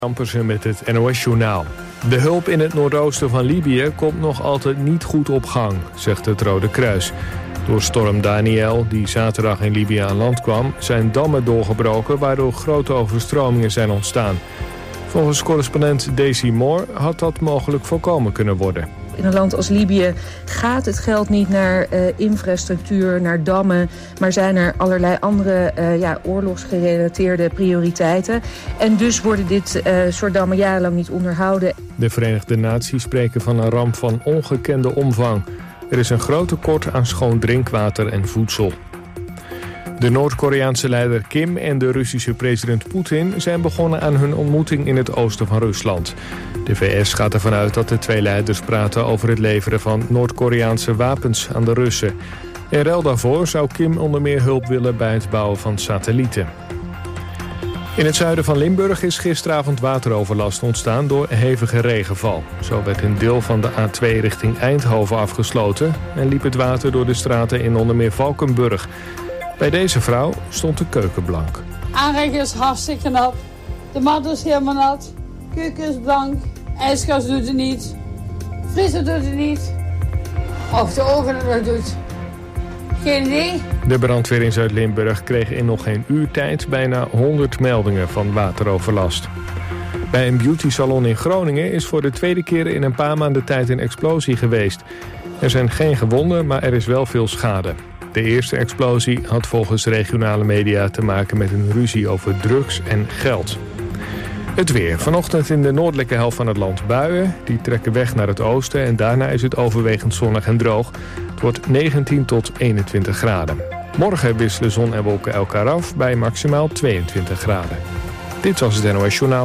Ampersen met het NOS-journaal. De hulp in het noordoosten van Libië komt nog altijd niet goed op gang, zegt het Rode Kruis. Door storm Daniel, die zaterdag in Libië aan land kwam, zijn dammen doorgebroken, waardoor grote overstromingen zijn ontstaan. Volgens correspondent Daisy Moore had dat mogelijk voorkomen kunnen worden. In een land als Libië gaat het geld niet naar infrastructuur, naar dammen, maar zijn er allerlei andere oorlogsgerelateerde prioriteiten. En dus worden dit soort dammen jarenlang niet onderhouden. De Verenigde Naties spreken van een ramp van ongekende omvang. Er is een groot tekort aan schoon drinkwater en voedsel. De Noord-Koreaanse leider Kim en de Russische president Poetin zijn begonnen aan hun ontmoeting in het oosten van Rusland. De VS gaat ervan uit dat de twee leiders praten over het leveren van Noord-Koreaanse wapens aan de Russen. In ruil daarvoor zou Kim onder meer hulp willen bij het bouwen van satellieten. In het zuiden van Limburg is gisteravond wateroverlast ontstaan door hevige regenval. Zo werd een deel van de A2 richting Eindhoven afgesloten en liep het water door de straten in onder meer Valkenburg. Bij deze vrouw stond de keuken blank. Aanrecht is hartstikke nat. De mat is helemaal nat. Keuken is blank. IJskast doet het niet. Vriezer doet het niet. Of de oven het nog doet. Geen idee. De brandweer in Zuid-Limburg kreeg in nog geen uur tijd bijna 100 meldingen van wateroverlast. Bij een beautysalon in Groningen is voor de tweede keer in een paar maanden tijd een explosie geweest. Er zijn geen gewonden, maar er is wel veel schade. De eerste explosie had volgens regionale media te maken met een ruzie over drugs en geld. Het weer. Vanochtend in de noordelijke helft van het land buien. Die trekken weg naar het oosten en daarna is het overwegend zonnig en droog. Het wordt 19 tot 21 graden. Morgen wisselen zon en wolken elkaar af bij maximaal 22 graden. Dit was het NOS Journaal.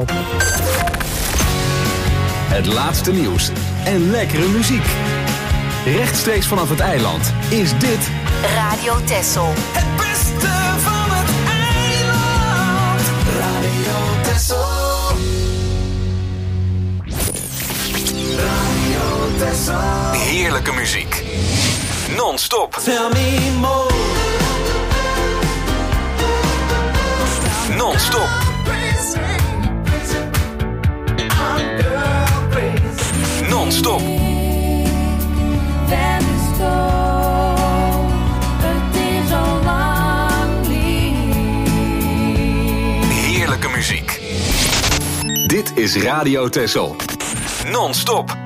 Het laatste nieuws en lekkere muziek. Rechtstreeks vanaf het eiland is dit Radio Texel. Het beste van het eiland. Radio Texel. Radio Texel. heerlijke muziek. Non-stop. Tell me more. Non-stop. Non-stop. Heerlijke muziek. Dit is Radio Texel. Non-stop.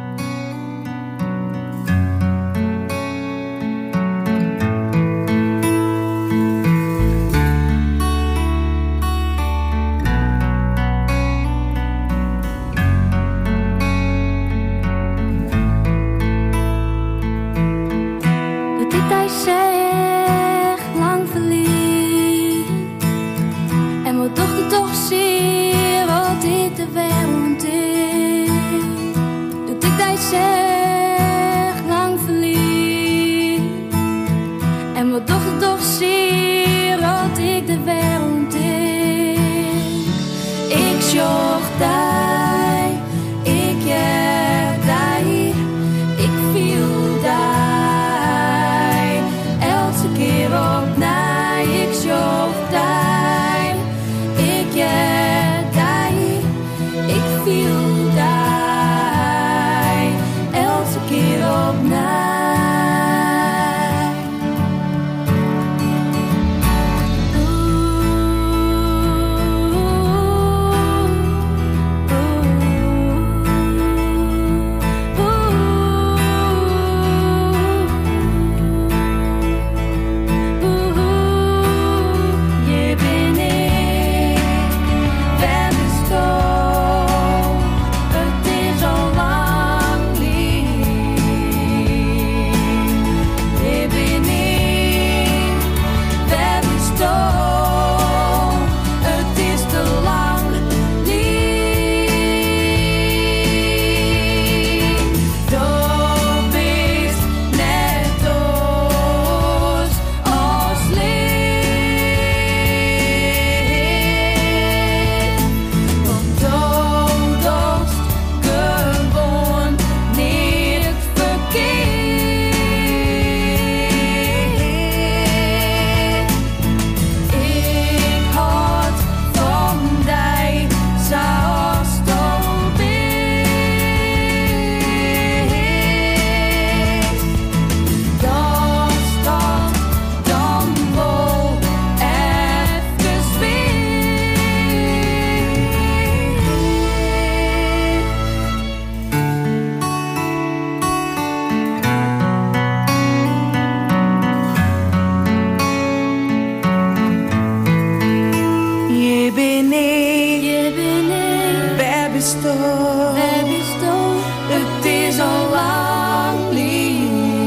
bestond, het is al lang niet.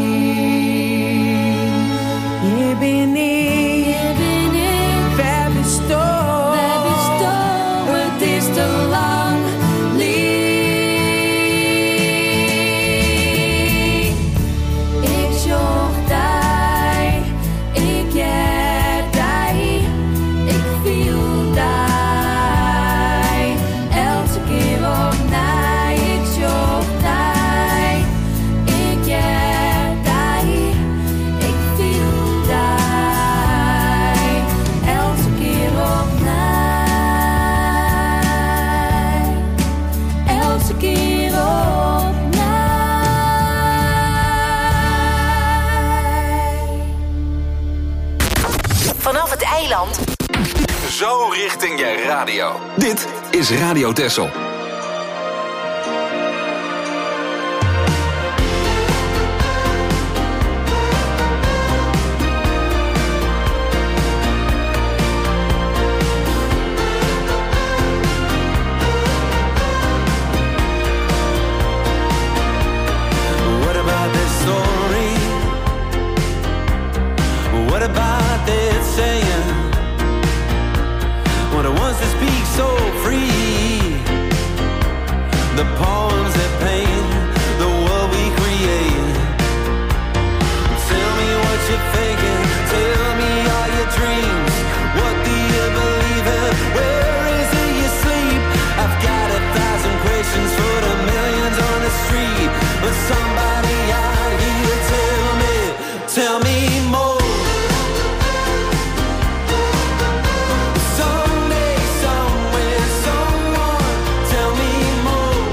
Hier ben ik, ver bestond, het is te lang niet. Ik zocht daar, ik heb daar, ik viel daar, elke keer opnieuw. Ik zocht daar, ik heb daar, ik viel daar, elke keer opnieuw, elke keer opnieuw. Vanaf het eiland. Zo richting je radio. Dit is Radio Texel. What about this story? What about that saying? What it wants to speak so free. The poems that paint the world we create. Tell me what you're thinking. Tell me all your dreams. What do you believe in? Where is it you sleep? I've got 1,000 questions for the millions on the street. But somebody out here tell me more. Someday, somewhere, someone, tell me more.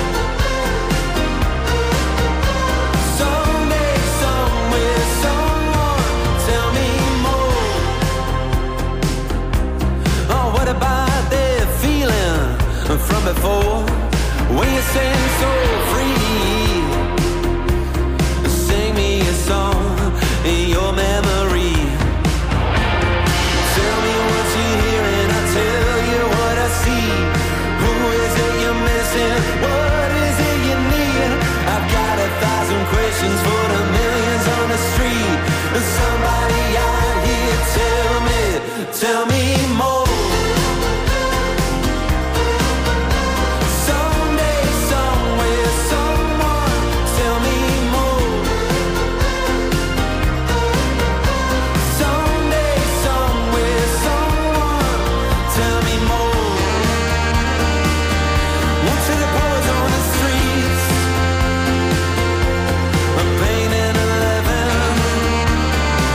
Someday, somewhere, someone, tell me more. Oh, what about that feeling from before? When you sing so free, sing me a song in your memory. Tell me what you hear and I'll tell you what I see. Who is it you're missing? What is it you need? I've got 1,000 questions for the millions on the street. Somebody out here tell me more. Someday, somewhere, someone, tell me more. Someday, somewhere, someone, tell me more. What to the poets on the streets, a pain and a living.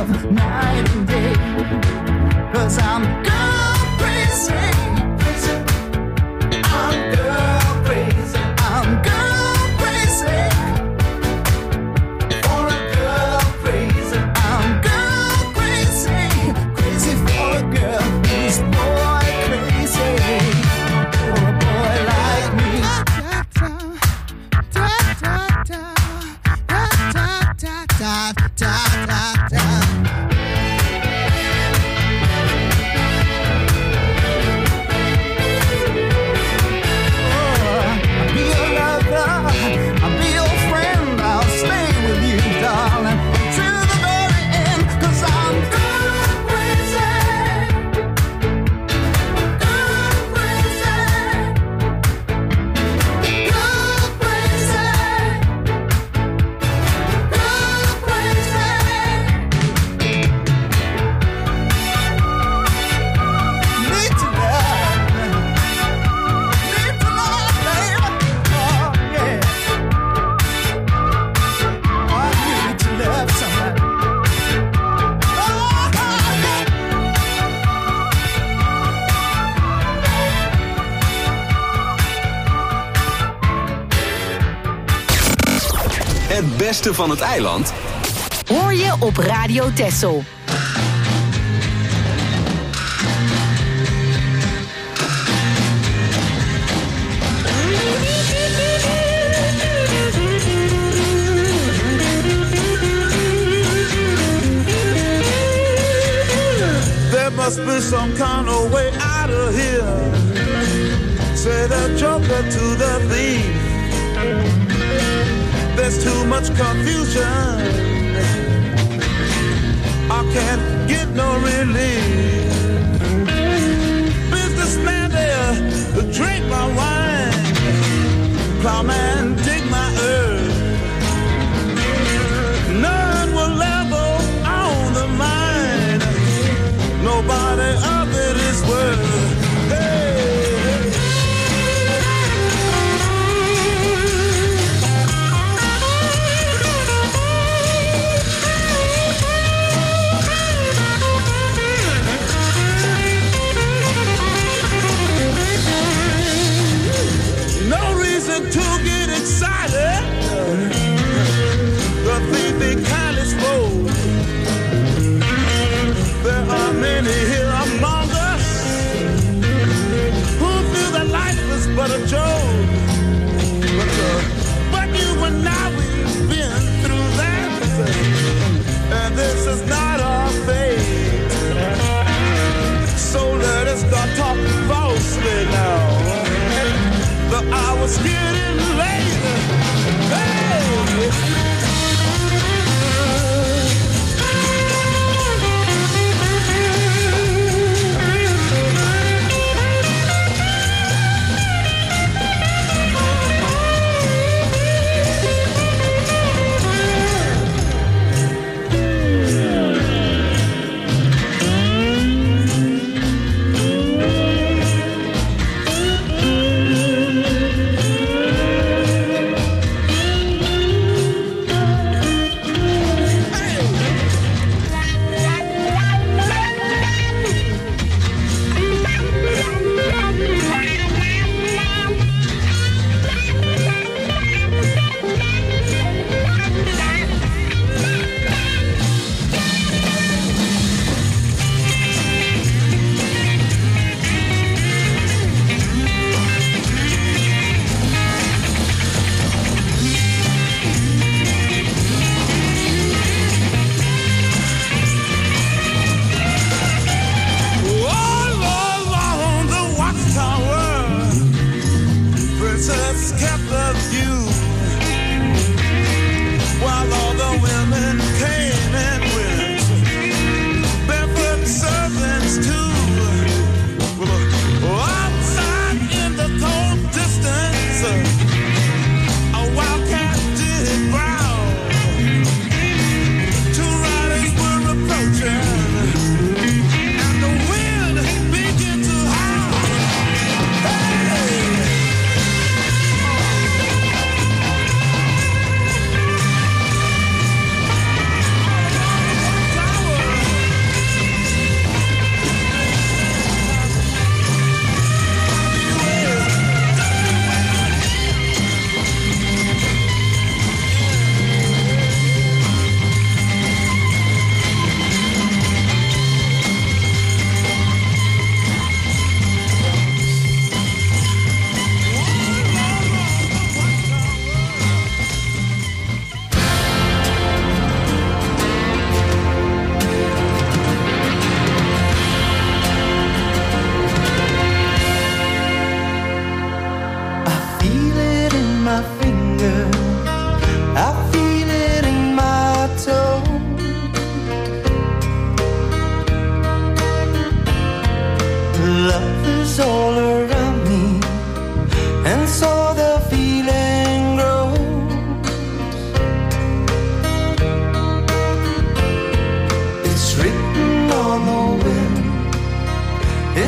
love night and day. 'Cause I'm girl crazy. I'm girl crazy. I'm girl crazy. For a girl crazy. I'm girl crazy. Crazy for a girl who's boy crazy. For a boy like me. Het beste van het eiland hoor je op Radio Texel. There must be some kind of way out of here. Say the joker to the thief. There's too much confusion. I can't get no relief. Businessman there, drink my wine. Plowman, dig my earth. None will level on the mine. Nobody of it is worth. Hey. To get excited, the thief be kindly spoke. There are many here among us who feel that life is but a joke. But you and I, we've been through that, and this is not our fate. So let us start talking falsely now. The hour's getting late. Hey!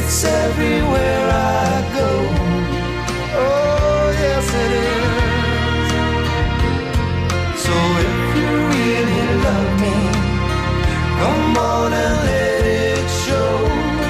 It's everywhere I go. Oh, yes it is. So if you really love me, come on and let it show.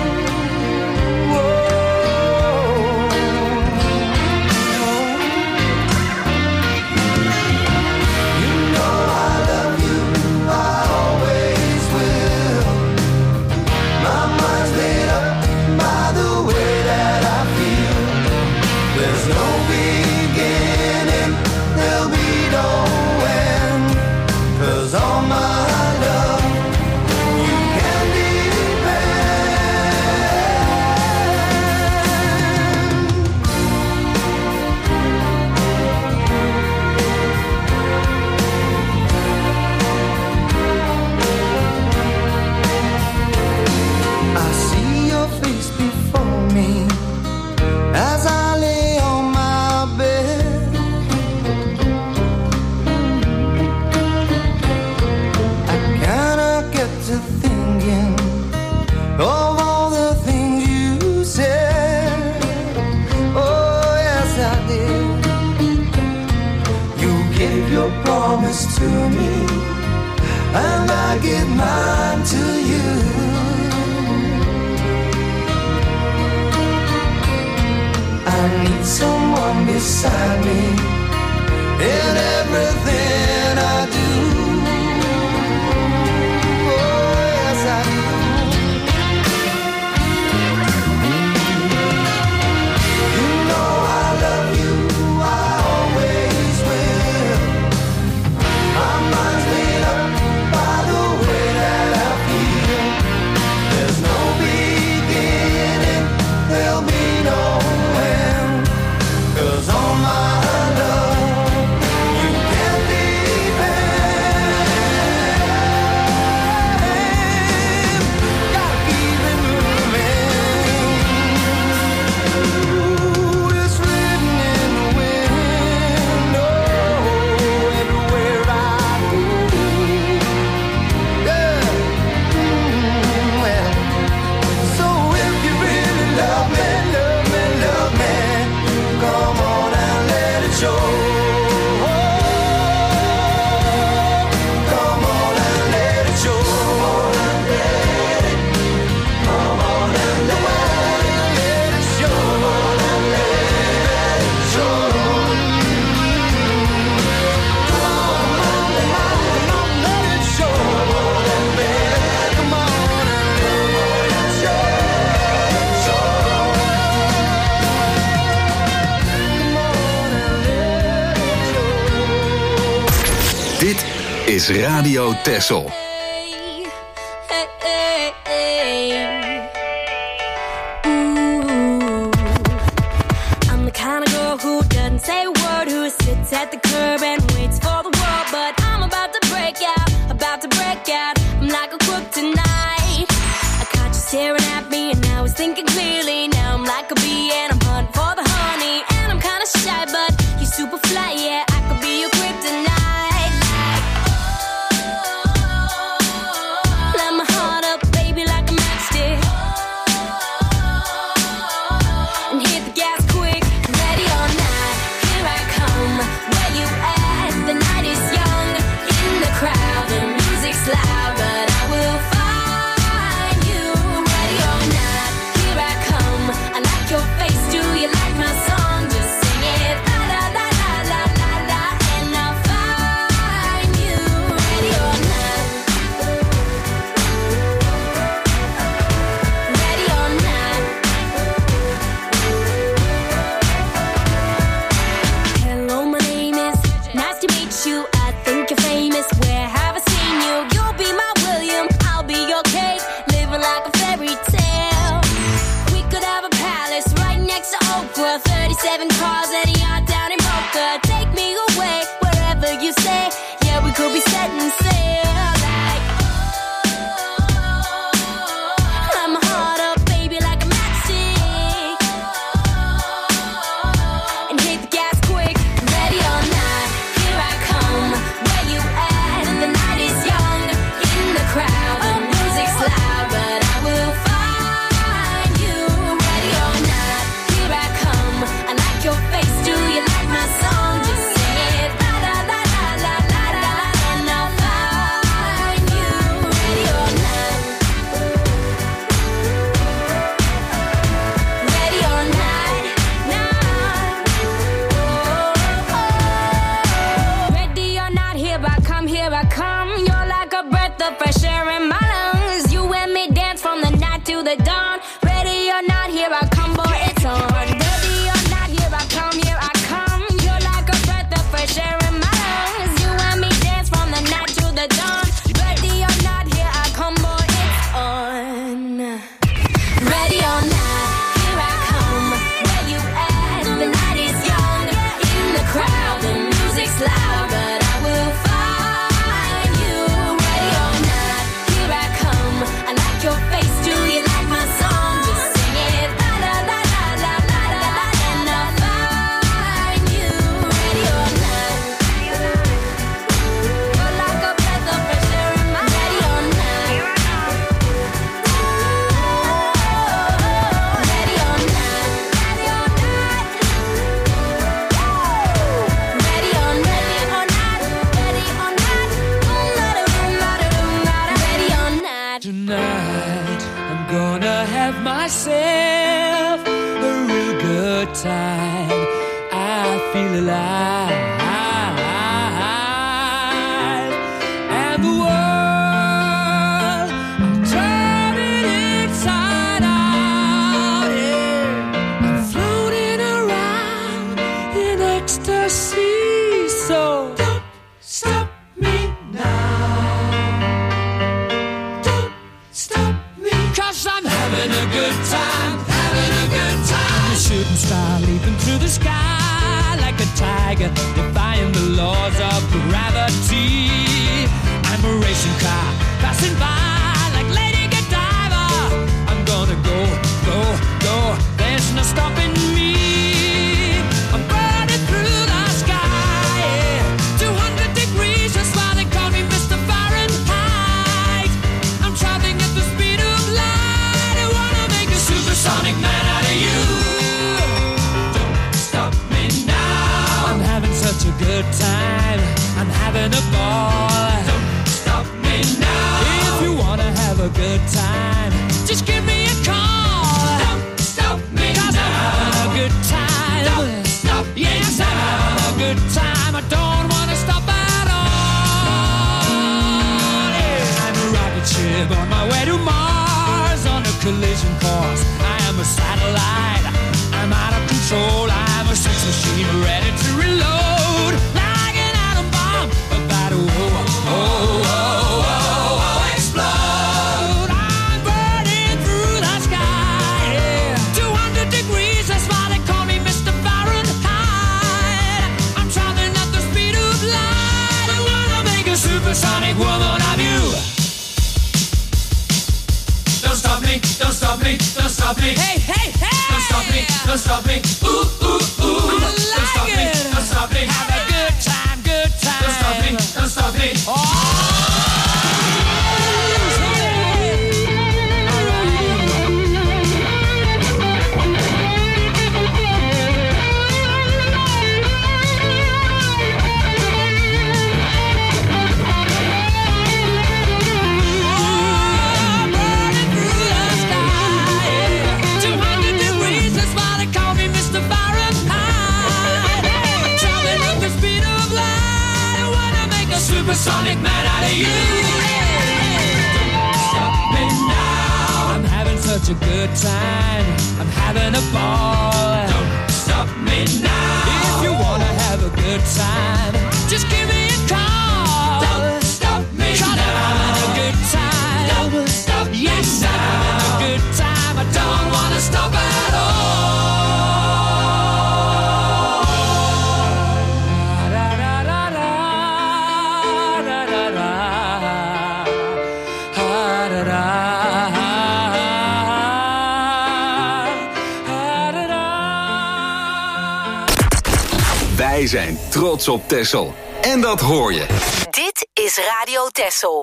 To me, and I give mine to you. I need someone beside me in everything I do. Oh, yes, I do. You know I love you, I always will. My mind's made up by the way that I feel. There's no beginning, there'll be no end. 'Cause all my love, you can depend. Gotta keep it moving. Ooh, it's written in the wind. Oh, everywhere I go. Yeah. Well, so if you really love me, love me, love me, come on and let it show. Come on and let it show. Come on and let it show. Come on and let it show. Come on and let it show. Come on and let it show. Dit is Radio Texel. I'm the kind of girl who doesn't say a word, who sits at the curb and waits for the world. But I'm about to break out, about to break out. I'm like a crook tonight. I caught you staring at me and I was thinking clearly. Now I'm like a bee and I'm hunting for the honey. And I'm kind of shy, but you're super fly, yeah. I could be your kryptonite. Light my heart up, baby, like a matchstick. And hit the gas quick, ready or not, here I come. Where you at? The night is young. In the crowd, the music's loud, but I will find you. Ready or not, here I come. I like your face, do myself a real good time. I feel alive. And the world, I'm turning inside out, yeah. I'm floating around in ecstasy. So don't stop me now. Don't stop me, 'cause I'm having a good time, having a good time. A shooting star leaping through the sky like a tiger, defying the laws of gravity. I'm a racing car passing by like Lady Godiva. I'm gonna go, go, go. There's no stopping me. I'm burning through the sky, yeah. 200 degrees, that's why they call me Mr. Fahrenheit. I'm traveling at the speed of light. I wanna make a supersonic man out of you. Don't stop me now. I'm having such a good time. I'm having a ball. Don't stop me now. If you wanna have a good time, just give me a call. Don't stop me now. I'm having a good time. Don't stop me now. Yes, I'm having a good time. I don't wanna stop at all. Yeah. I'm a rocket ship on my way to Mars on a collision course. I am a satellite. I'm out of control. I'm a sex machine ready to reload like an atom bomb about to explode. I'm burning through the sky, yeah. 200 degrees, that's why they call me Mr. Fahrenheit. I'm traveling at the speed of light. I wanna make a supersonic woman of you. Don't stop me, don't stop me, don't stop me. Hey, hey, hey! Don't stop me, don't stop me. Ooh, ooh, ooh. I like don't stop me, don't stop me. Have a good time, good time. Don't stop me, don't stop me. Oh! Supersonic man out of you. Don't stop me now. I'm having such a good time. I'm having a ball. Don't stop me now. If you wanna have a good time, just give me a call. Don't stop me now. I'm having a good time. Don't stop me now. Yes, I'm having a good time. I don't wanna stop at all. Wij zijn trots op Texel. En dat hoor je. Dit is Radio Texel.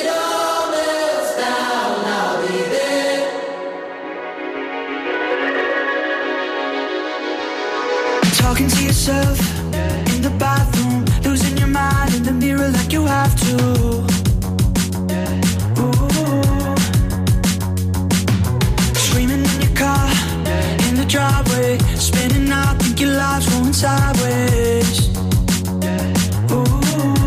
Talking to yourself in the bathroom, losing your mind in the mirror like you have to. Ooh. Screaming in your car, in the driveway, spinning out, think your life's going sideways. Ooh.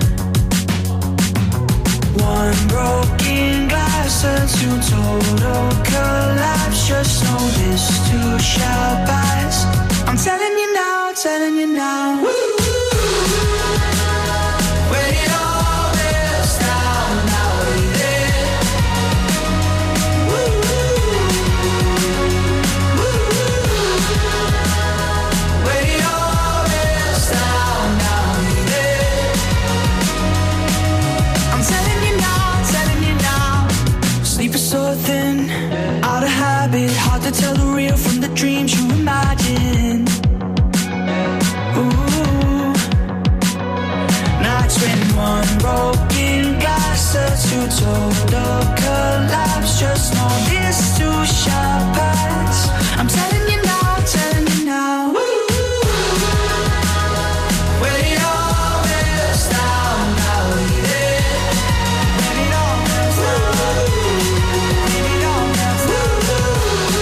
One broken glass turns to total collapse. Just know this too shall pass. I'm telling you now, telling you now. When it all melts down, now we're there. When it all melts down, now we're there. I'm telling you now. Sleep is so thin, out of habit, hard to tell the real from the dreams you imagine. Ooh. Nights when one broken glass turns to total collapse. Just know this too shall pass. I'm telling you now, telling you now. When it all melts down, now we're there. When it all melts down, when it all melts down.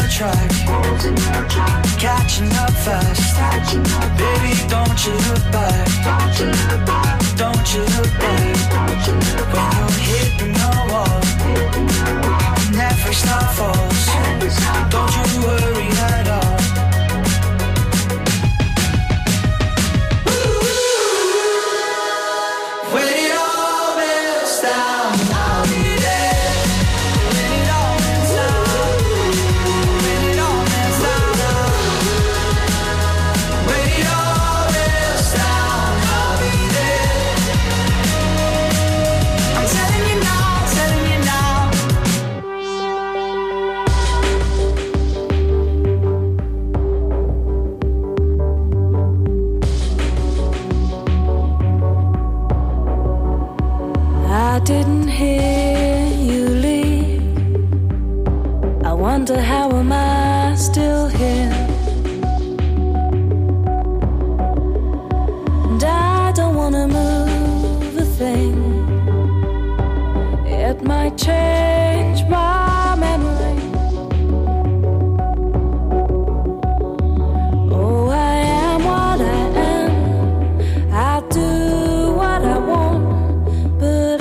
track, catching up fast. Baby, don't you look back, don't you look back. When you're hitting the wall, never stop falls. Don't you worry at all. Didn't hear you leave. I wonder how am I still here? And I don't wanna move a thing. It might change my memory. Oh, I am what I am. I'll do what I want. But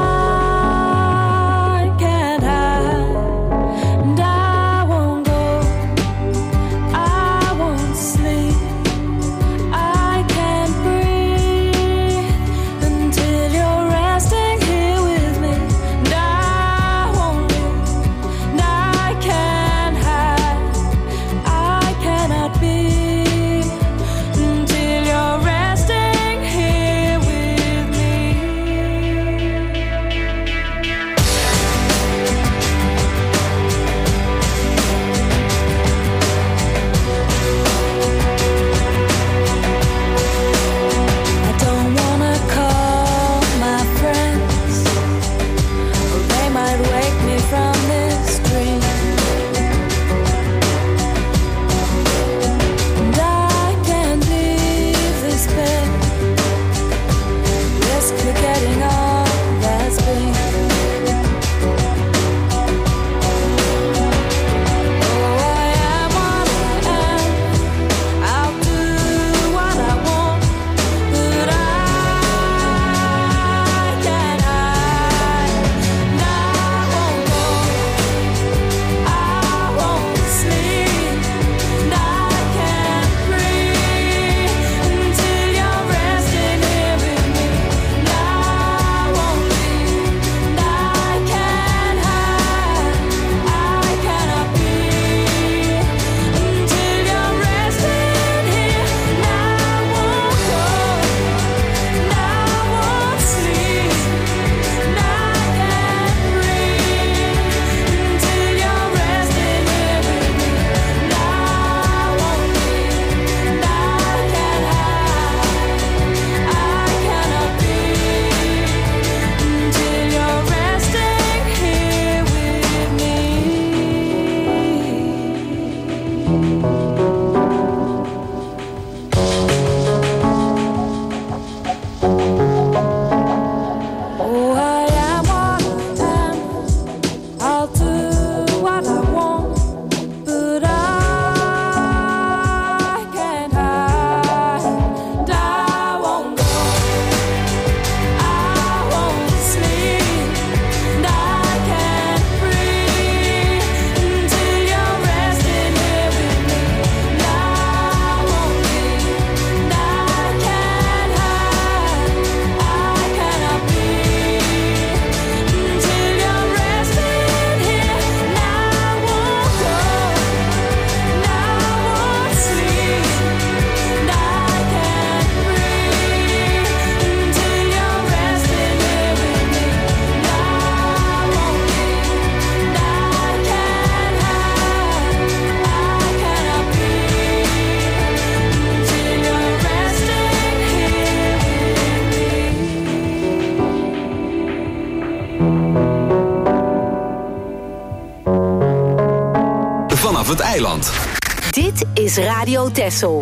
Vanaf het eiland. Dit is Radio Texel.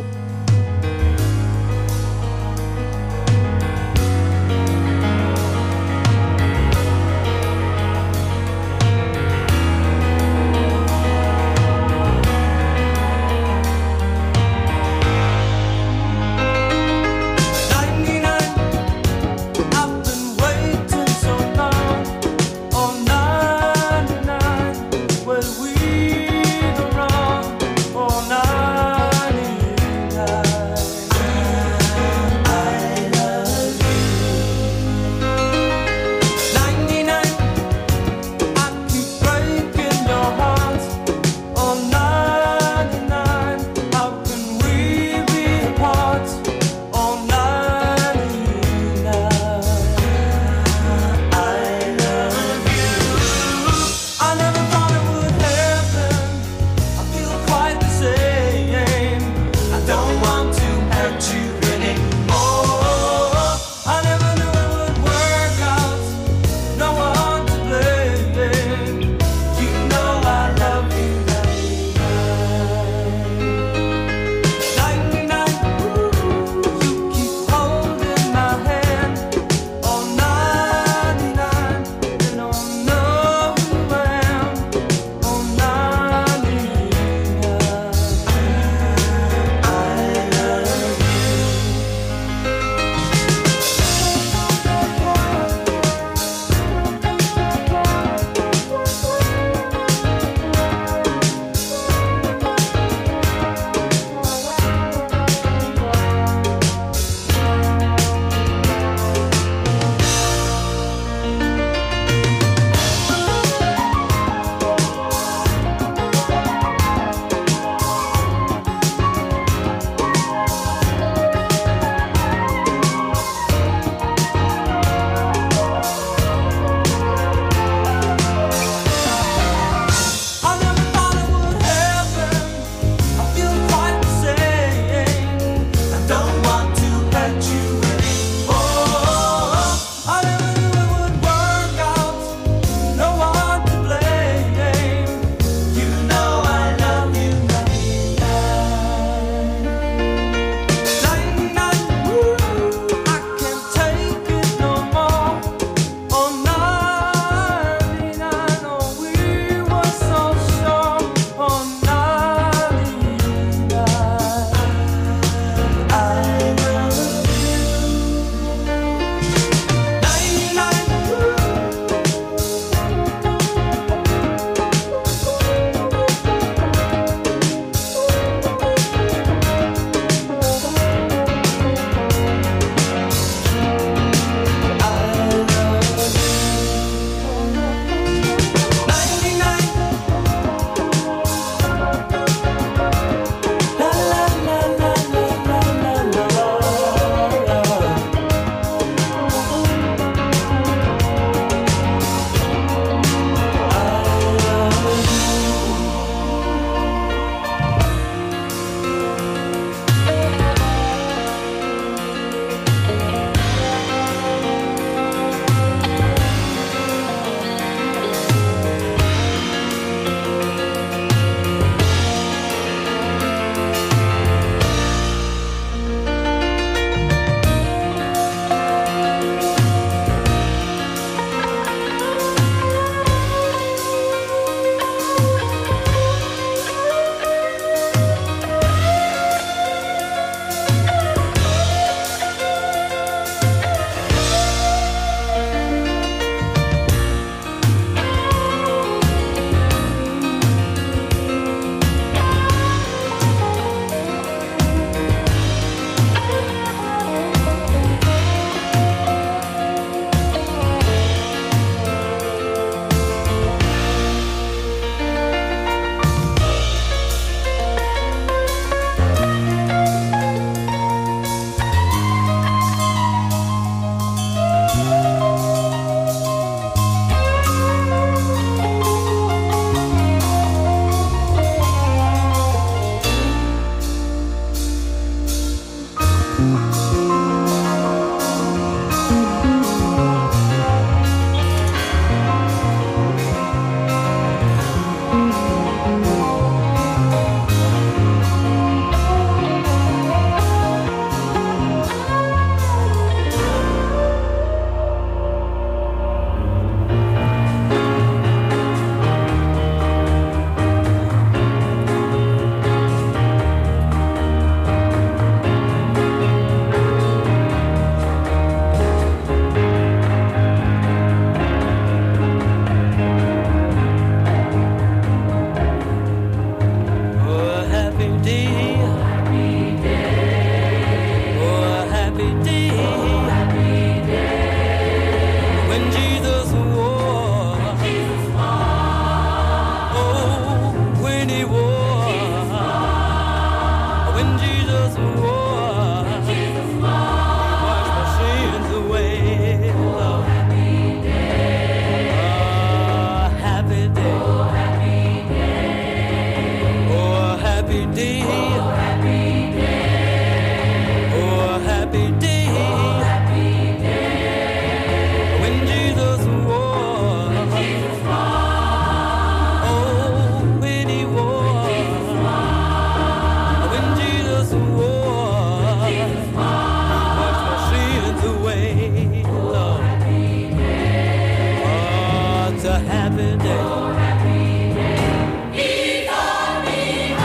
war. Jesus washed my sins away. Oh, happy day. Oh, happy day. Oh, happy day. Oh, happy day. Oh, happy day. Oh, happy day. Oh, happy day. When Jesus wore. Jesus wore. Oh, when he wore. Jesus wore. When Jesus wore. Jesus wore. Washed my sins away. Lord. Happy day. Oh, it's a happy day. Oh, happy day. He taught me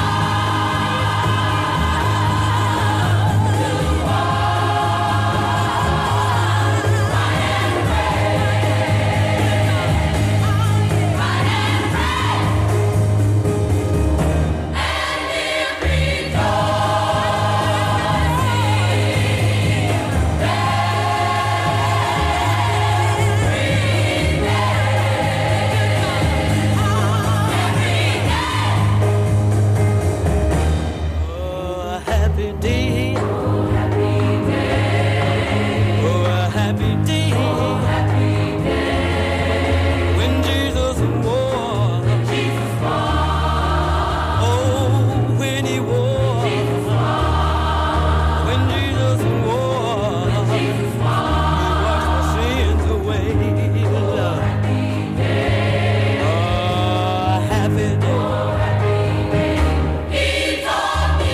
Oh, a happy day. Oh, happy day. Oh, a happy day. Oh, happy day. When Jesus wore. Jesus wore. Oh, when he wore. Jesus wore. When Jesus wore. Jesus wore. He washed my sins away. Lord. Happy day. Oh, a happy day. Oh, happy day. He taught me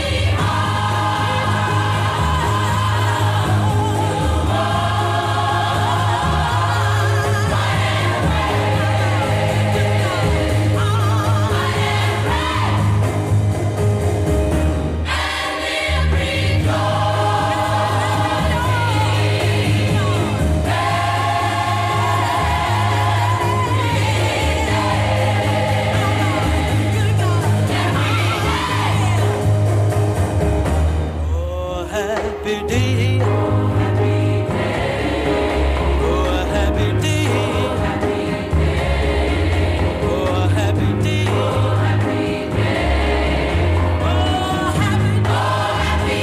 Oh, happy day. Oh, happy day. Oh, happy day. Oh, happy day. Oh, happy day. Oh, happy day. Oh, happy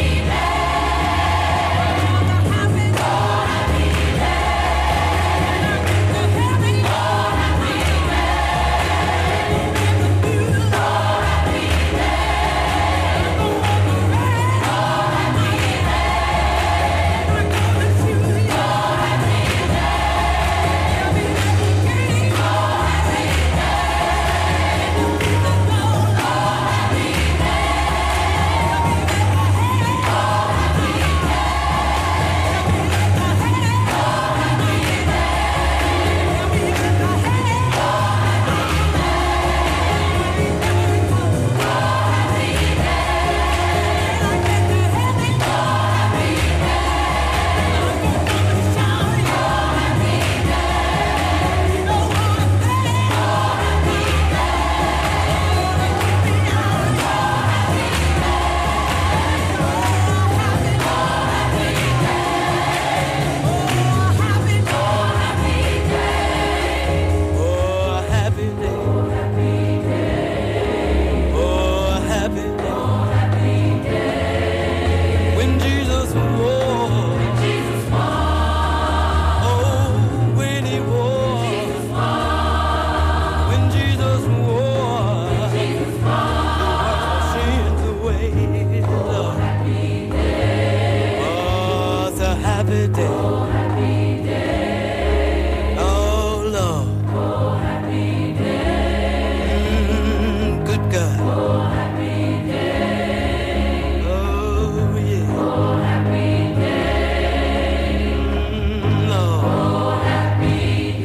day. When Jesus wore. Jesus wore. Oh, when he wore. Jesus wore. When Jesus wore. Jesus wore. He washed my sins away. Lord. Happy day. Oh, it's a happy day. Oh, happy day. Oh, Lord. Oh, happy day. Good God. Oh, happy day. Oh, yeah. Oh, happy day. Lord. Oh, happy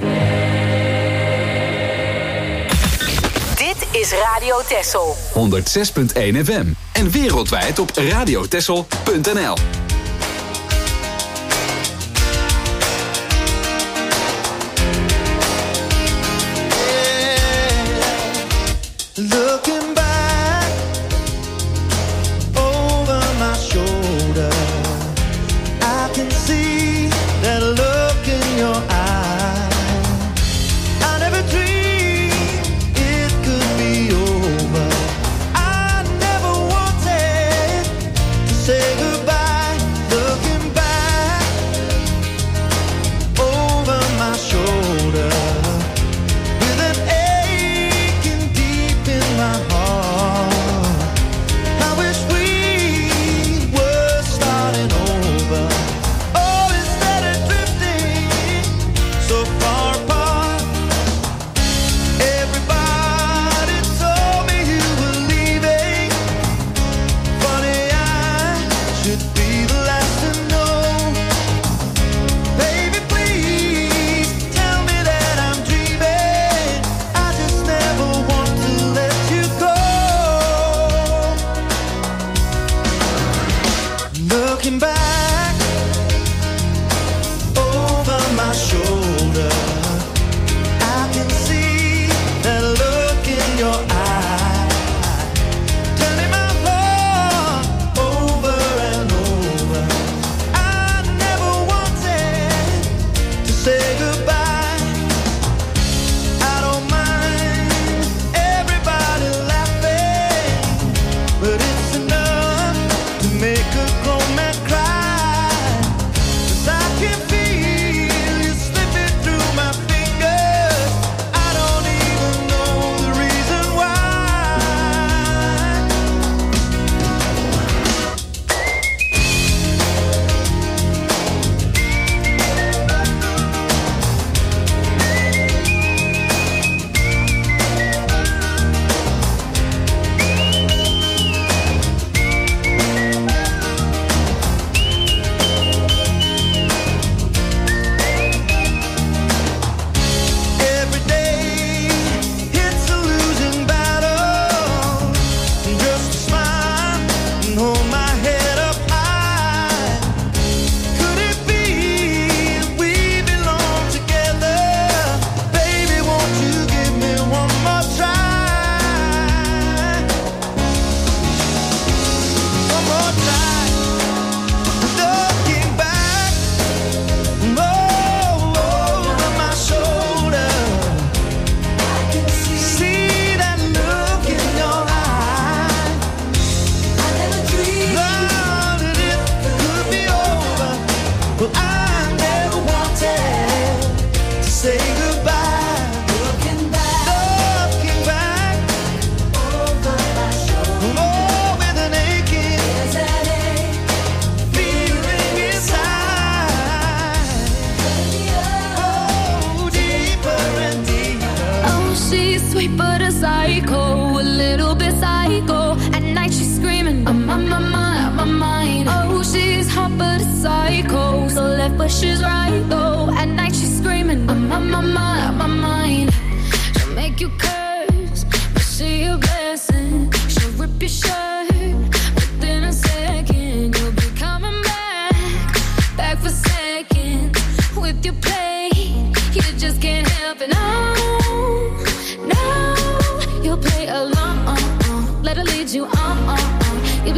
day. Dit is Radio Texel. 106.1 FM en wereldwijd op radiotexel.nl. Looking back over my shoulder, I can see that look in your eye. I never dreamed it could be over. I never wanted to say goodbye.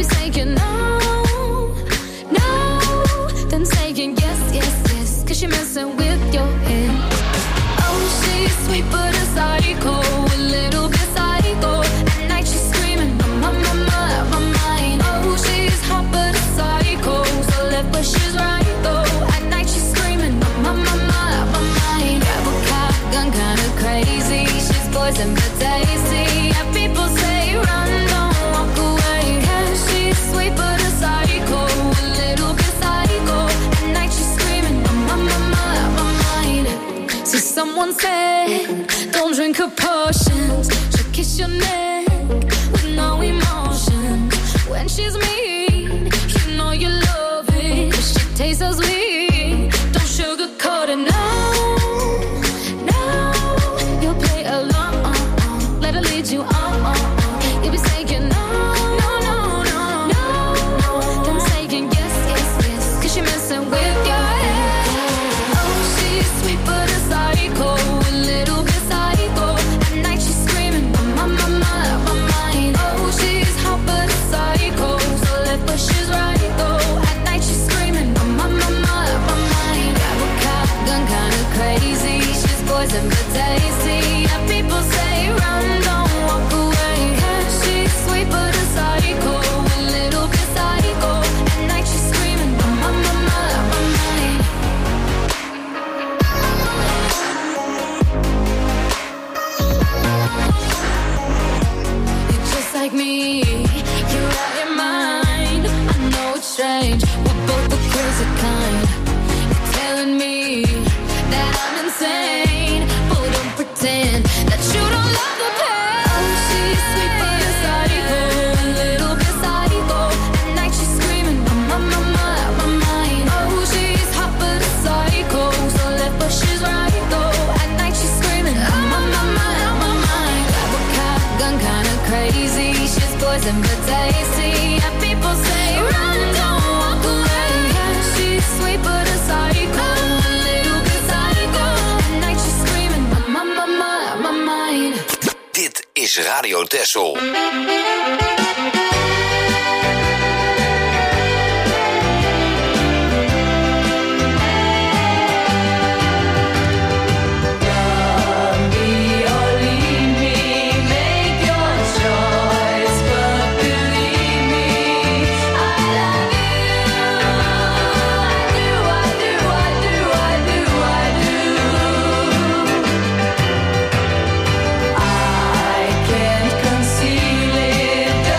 be saying no, no, then saying yes, yes, yes, 'cause you're messing with your head. Oh, she's sweet but a psycho, a little bit psycho. At night she's screaming, my mind. Oh, she's hot but a psycho, so left but she's right though. At night she's screaming, my mind. Grab a cop gun, kinda crazy. She's poison but tasty. Yeah, people say run, don't walk away. Yeah, she's sweet but a psycho, a little bit psycho. At night she's screaming, my mind. See, someone said, don't drink her potions. She'll kiss your neck with no emotion. When she's mean, you know you love it. 'Cause she tastes so sweet. Don't sugarcoat it, no, no. You'll play along, let her lead you on. You'll be saying no, no, no, no, no, no. Then saying yes, yes, yes, 'cause you're messing with your head. Oh, she's sweet but a psycho, a little bit psycho. At night she's screaming, my mind. Oh, she's hot but a psycho, so left but she's right though. At night she's screaming, my mind. Grab a cop gun, kinda crazy. She's poison but tasty. Yeah, people say run, don't walk away. Yeah, she's sweet but a psycho, a little bit psycho. At night she's screaming, my mind. You're just like me, you're out your mind. I know it's strange, we're both the crazy kind. You're telling me that I'm insane, but don't pretend that you don't love the pain. Oh, she's sweet but a psycho, a little bit psycho. At night she's screaming, my mind. Oh, she's hot but a psycho, so left but she's right though. At night she's screaming, my mind. Grab a cop gun, kinda crazy. She's poison but tasty. Yeah, people say run, don't walk away. Yeah, she's sweet but a psycho, a little bit psycho. At night she's screaming, my mind. Dit is Radio Texel. I can't conceal it.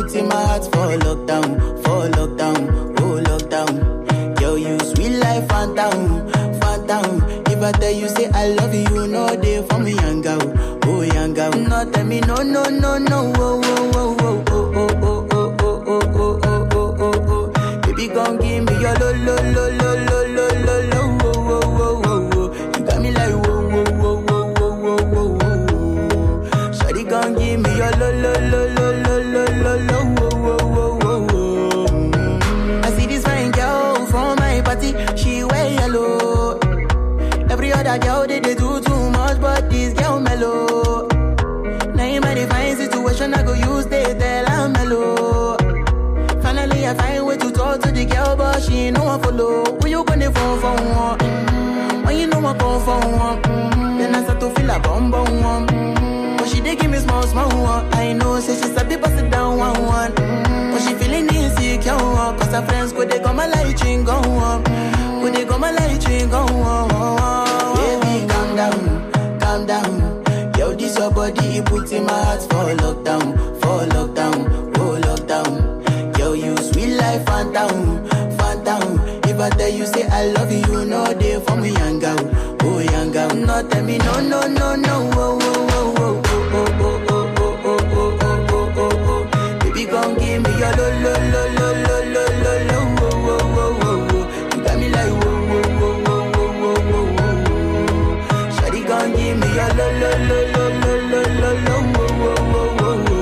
put in my heart for lockdown, oh lockdown. Yo, you sweet life, phantom, phantom. If I tell you say I love you, no day for me, young girl, oh young girl. No tell me no, no, no, no, oh, oh, oh, oh, oh, oh, oh, oh, oh, oh, oh, oh, oh, oh. Baby, gon' give me your lo, lo, lo, lo, lo, lo, lo, lo, oh, oh, oh, oh, oh. You got me like whoa, whoa, whoa, whoa, whoa, whoa, whoa, whoa. Shawty gon' give me your lo, lo, lo, lo, lo, lo, lo, lo, oh, oh, oh, oh, oh. I see this fine girl from my party, she wear yellow. Every other girl they do too much, but this girl mellow. Now in my divine situation, I go use they tell I'm mellow. Finally I find way to talk to the girl, but she ain't no one follow. Who you gonna phone for one? When you know I come for one, then I start to feel a bum bum one. But she dey give me small small one. I know say she sabi pass it down one one. But she feeling insecure, cause her friends go they come my light ring go on. Go they come my light ring go on. Baby, calm down, calm down. Yo, this your body, it puts in my heart for lockdown, oh lockdown. Yo, you sweet life, phantom, phantom. If I tell you say I love you, you know they for me, young girl, oh young girl. No tell me no, no, no, no, oh, oh, oh, oh, oh, oh, oh, oh, oh, oh, oh, oh, oh. Baby, gon' give me your lo, lo, lo, lo, lo, lo, lo, lo, oh, oh, oh, oh, oh. You got me like whoa, whoa, whoa, whoa, whoa, whoa, whoa, whoa. Shawty gon' give me your lo, lo, lo, lo, lo, lo, lo, lo, oh, oh, oh, oh, oh.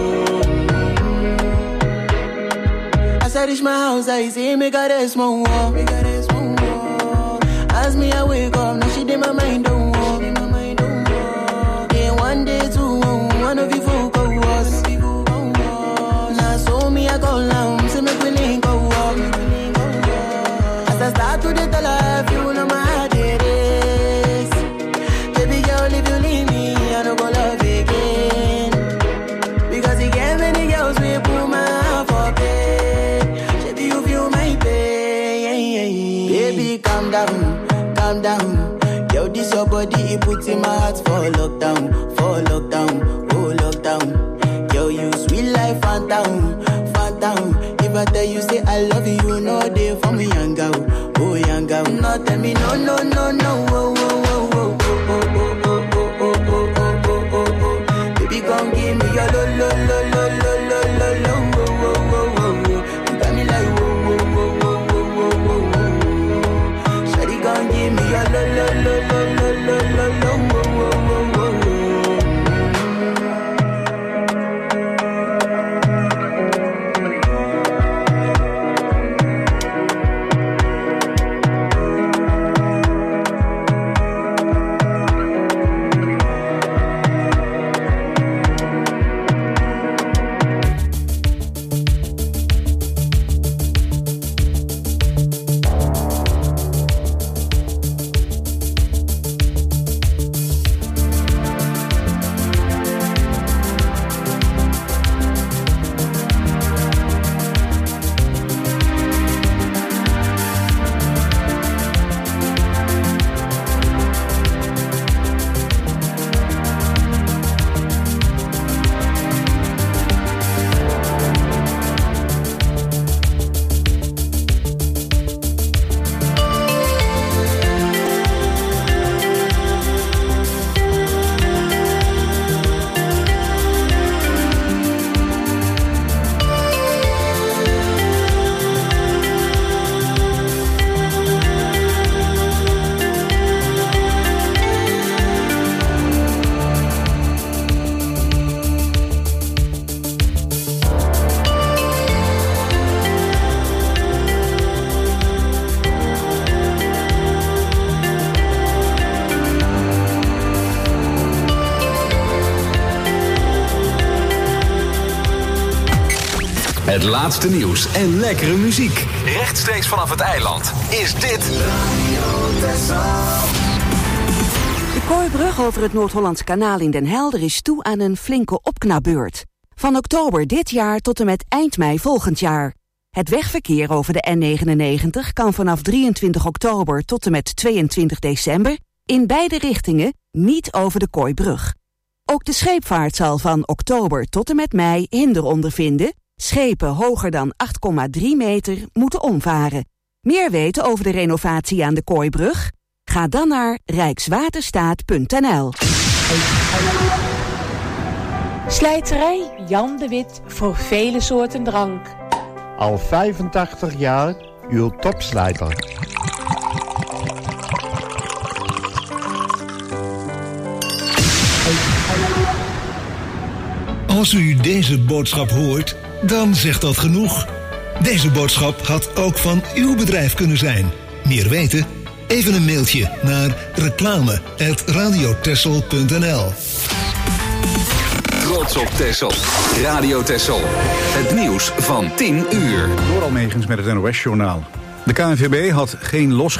As I reach my house, I see me got a small wall. As me I wake up, now she did my mind don't walk. Day one, day two, one of you folk go was. Now so me I go down, say me we link go walk. As I start to the tell her, you know my heart it is. Baby girl, if you leave me, I don't go love again. Because you gave many girls we put my heart for bed. Baby, you feel my pain. Baby, calm down, calm down. Yo, this your body, it puts in my heart for lockdown, oh lockdown. Yo, you sweet life, phantom, phantom. If I tell you say I love you, you know they for me, young girl, oh young girl. No tell me no, no, no, no, oh, oh, oh, oh, oh, oh, oh, oh, oh, oh, oh, oh, oh. Baby, gon' give me your lo, lo, lo, lo, lo, lo, lo, lo, oh, oh, oh, oh. You got me like whoa, whoa, whoa, whoa, whoa, whoa, whoa. Shawty gon' give me your lo, lo, lo, lo, lo, lo, lo, lo, oh, oh, oh, oh, oh. Het laatste nieuws en lekkere muziek. Rechtstreeks vanaf het eiland is dit De Kooibrug over het Noord-Hollandse kanaal in Den Helder is toe aan een flinke opknapbeurt. Van oktober dit jaar tot en met eind mei volgend jaar. Het wegverkeer over de N99 kan vanaf 23 oktober tot en met 22 december... in beide richtingen niet over de Kooibrug. Ook de scheepvaart zal van oktober tot en met mei hinder ondervinden... Schepen hoger dan 8,3 meter moeten omvaren. Meer weten over de renovatie aan de Kooibrug? Ga dan naar rijkswaterstaat.nl. Slijterij Jan de Wit voor vele soorten drank. Al 85 jaar uw topslijter. Als u deze boodschap hoort, dan zegt dat genoeg. Deze boodschap had ook van uw bedrijf kunnen zijn. Meer weten? Even een mailtje naar reclame@radiotessel.nl. Trots op Texel. Radio Texel. Het nieuws van 10 uur. Door Almegens met het NOS-journaal. De KNVB had geen losgeld